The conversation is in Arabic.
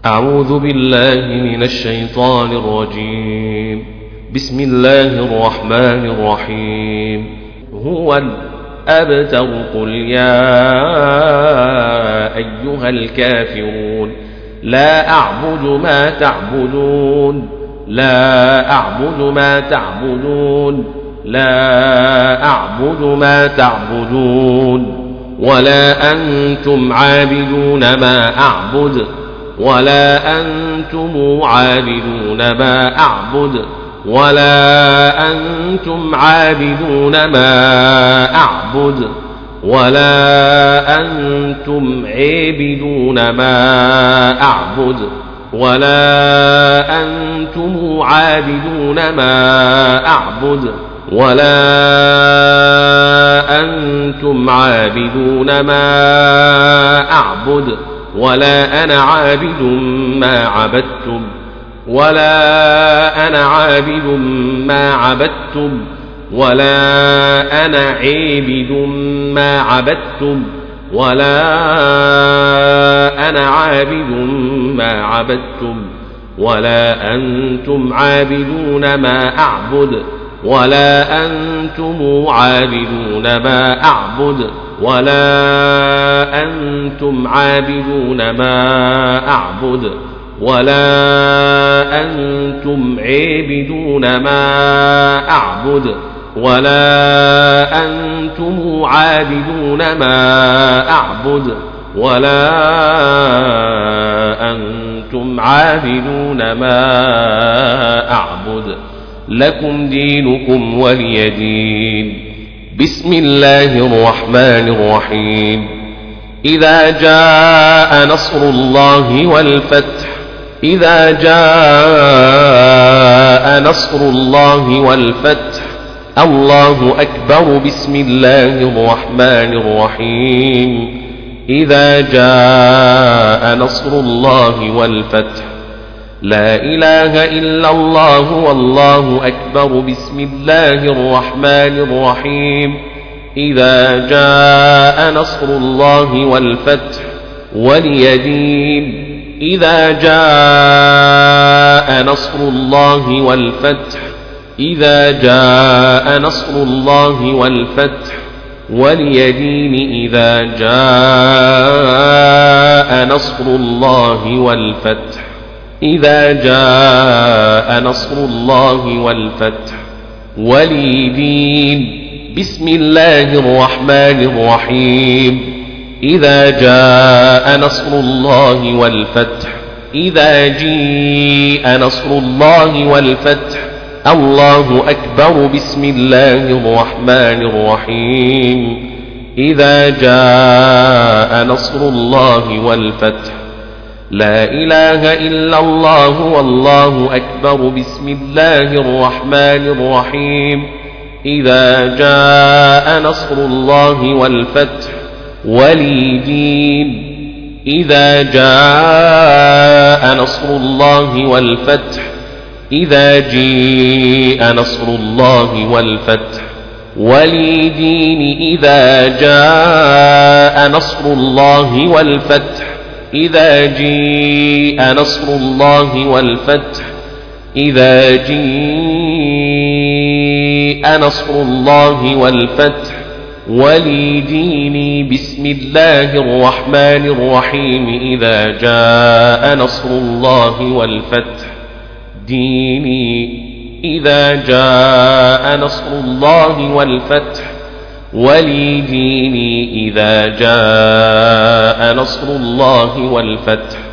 أعوذ بالله من الشيطان الرجيم. بسم الله الرحمن الرحيم. هو الأبتر قل يا أيها الكافرون لا أعبد ما تعبدون لا أعبد ما تعبدون لا أعبد ما تعبدون ولا أنتم عابدون ما أعبد ولا أنتم عابدون ما أعبد ولا أنتم عابدون ما أعبد ولا أنتم عابدون ما أعبد ولا أنتم عابدون ما أعبد ولا أنتم عابدون ما أعبد ولا أنا عابد ما عبدتم ولا أنا عابد ما عبدتم ولا أنا عابد ما عبدتم ولا أنا عابد ما عبدتم ولا أنتم عابدون ما أعبد ولا أنتم عابدون ما أعبد ولا أنتم عابدون ما أعبد ولا أنتم عابدون ما أعبد ولا أنتم عابدون ما أعبد ولا أنتم عابدون ما أعبد لكم دينكم ولي دين. بسم الله الرحمن الرحيم. إذا جاء نصر الله والفتح إذا جاء نصر الله والفتح الله أكبر. بسم الله الرحمن الرحيم. إذا جاء نصر الله والفتح لا إله إلا الله والله أكبر. بسم الله الرحمن الرحيم. إذا جاء نصر الله والفتح ولي دين. إذا جاء نصر الله والفتح إذا جاء نصر الله والفتح ولي دين. إذا جاء نصر الله والفتح إذا جاء نصر الله والفتح ولي دين. بسم الله الرحمن الرحيم. إذا جاء نصر الله والفتح إذا جيء نصر الله والفتح الله أكبر. بسم الله الرحمن الرحيم. إذا جاء نصر الله والفتح لا إله إلا الله والله أكبر. بسم الله الرحمن الرحيم. إذا جاء نصر الله والفتح ولي دين. إذا جاء نصر الله والفتح إذا جيء نصر الله والفتح ولي دين. إذا جاء نصر الله والفتح إذا جيء نصر الله والفتح إذا جيء نصر الله والفتح ولي ديني. بسم الله الرحمن الرحيم. إذا جاء نصر الله والفتح ديني. إذا جاء نصر الله والفتح ولي ديني. إذا جاء نصر الله والفتح